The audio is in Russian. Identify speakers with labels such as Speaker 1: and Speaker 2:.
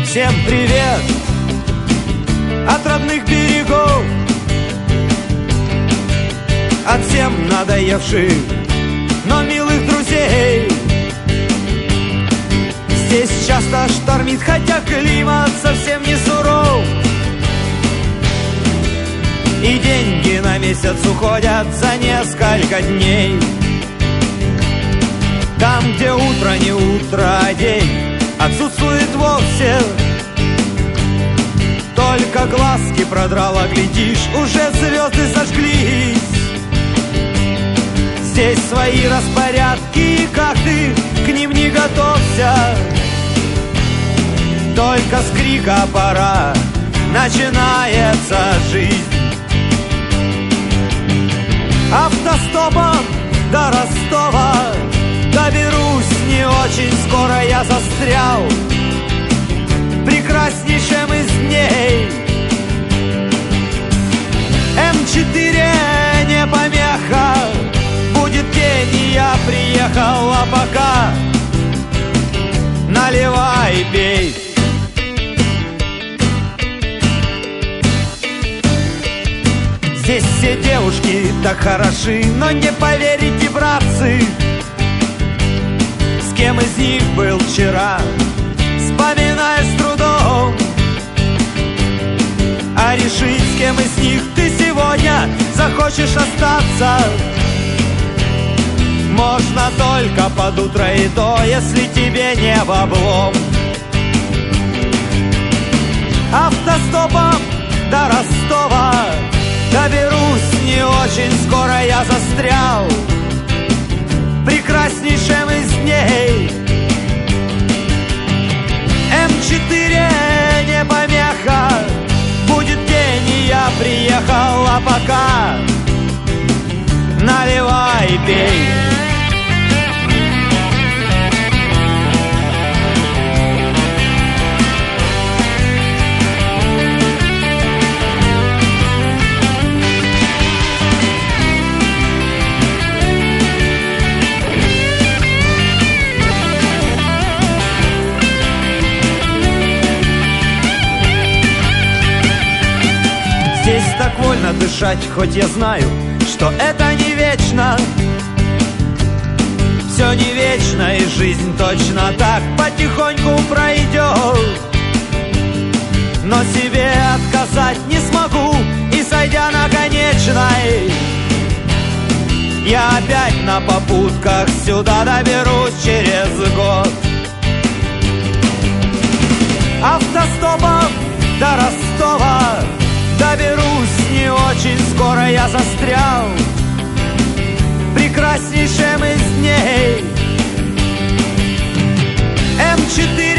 Speaker 1: Всем привет от родных берегов, от всем надоевших, но милых друзей. Здесь часто штормит, хотя климат совсем не суров, и деньги на месяц уходят за несколько дней. Там, где утро не утро, а день отсутствует вовсе, только глазки продрала, глядишь, уже звезды сожглись. Здесь свои распорядки, и как ты к ним не готовься, только с крика пора начинается жизнь. Автостопом до Ростова доберусь не очень скоро, я застрял в прекраснейшем из дней. М4 не помеха, будет день, и я приехал, а пока наливай, пей. Здесь все девушки так хороши, но не поверите, братцы, с кем из них был вчера, вспоминаешь с трудом. А решить, с кем из них ты сегодня захочешь остаться, можно только под утро, и то, если тебе не в облом. Автостопом до Ростова доберусь не очень скоро, я застрял в прекраснейшем из дней. М4 не помеха, будет день, и я приехал, а пока наливай, пей. Здесь так вольно дышать, хоть я знаю, что это не вечно. Все не вечно, и жизнь точно так потихоньку пройдет. Но себе отказать не смогу, и сойдя на конечной, я опять на попутках сюда доберусь через год. Автостопом до Ростова доберусь не очень скоро, я застрял в прекраснейшем из дней. М4